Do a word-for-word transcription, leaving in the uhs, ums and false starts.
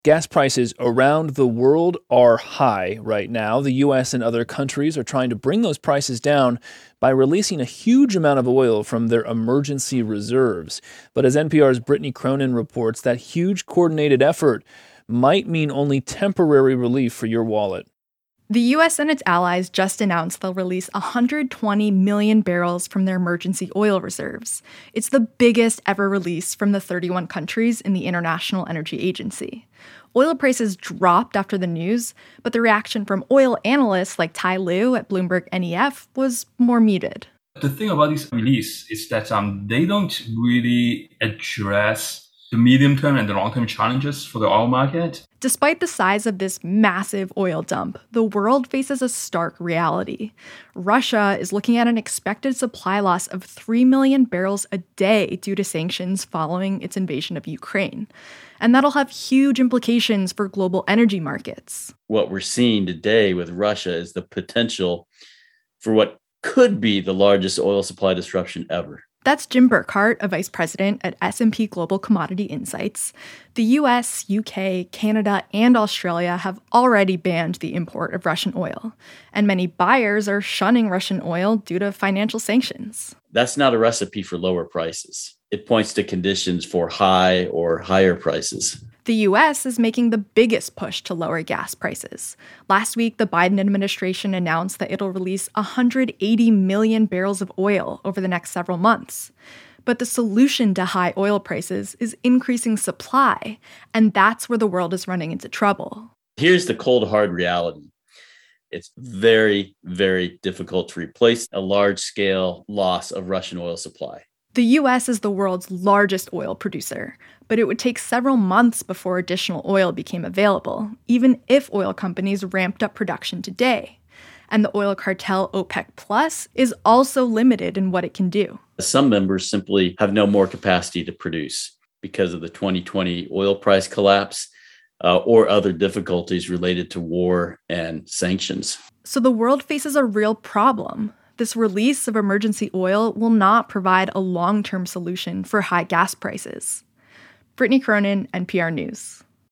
Gas prices around the world are high right now. The U S and other countries are trying to bring those prices down by releasing a huge amount of oil from their emergency reserves. But as N P R's Brittany Cronin reports, that huge coordinated effort might mean only temporary relief for your wallet. The U S and its allies just announced they'll release one hundred twenty million barrels from their emergency oil reserves. It's the biggest ever release from the thirty-one countries in the International Energy Agency. Oil prices dropped after the news, but the reaction from oil analysts like Tai Liu at Bloomberg N E F was more muted. The thing about this release is that um, they don't really address the medium-term and the long-term challenges for the oil market. Despite the size of this massive oil dump, the world faces a stark reality. Russia is looking at an expected supply loss of three million barrels a day due to sanctions following its invasion of Ukraine. And that'll have huge implications for global energy markets. What we're seeing today with Russia is the potential for what could be the largest oil supply disruption ever. That's Jim Burkhart, a vice president at S and P Global Commodity Insights. The U S, U K, Canada, and Australia have already banned the import of Russian oil, and many buyers are shunning Russian oil due to financial sanctions. That's not a recipe for lower prices. It points to conditions for high or higher prices. The U S is making the biggest push to lower gas prices. Last week, the Biden administration announced that it'll release one hundred eighty million barrels of oil over the next several months. But the solution to high oil prices is increasing supply, and that's where the world is running into trouble. Here's the cold, hard reality. It's very, very difficult to replace a large-scale loss of Russian oil supply. The U S is the world's largest oil producer, but it would take several months before additional oil became available, even if oil companies ramped up production today. And the oil cartel OPEC Plus is also limited in what it can do. Some members simply have no more capacity to produce because of the twenty twenty oil price collapse uh, or other difficulties related to war and sanctions. So the world faces a real problem. This release of emergency oil will not provide a long-term solution for high gas prices. Brittany Cronin, N P R News.